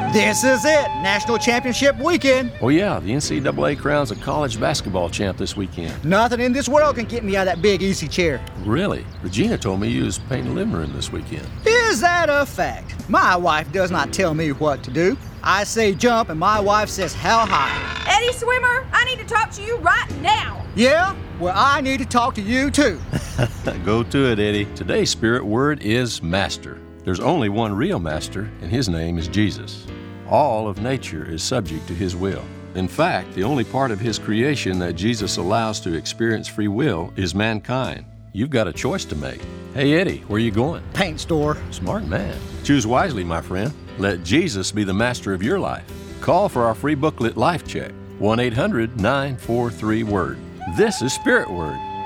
This is it, National Championship Weekend. Oh yeah, the NCAA crowns a college basketball champ this weekend. Nothing in this world can get me out of that big easy chair. Really? Regina told me you was painting the living room this weekend. Is that a fact? My wife does not tell me what to do. I say jump and my wife says how high. Eddie Swimmer, I need to talk to you right now. Yeah? Well, I need to talk to you too. Go to it, Eddie. Today's spirit word is master. There's only one real master, and his name is Jesus. All of nature is subject to his will. In fact, the only part of his creation that Jesus allows to experience free will is mankind. You've got a choice to make. Hey, Eddie, where you going? Paint store. Smart man. Choose wisely, my friend. Let Jesus be the master of your life. Call for our free booklet, Life Check, 1-800-943-WORD. This is Spirit Word.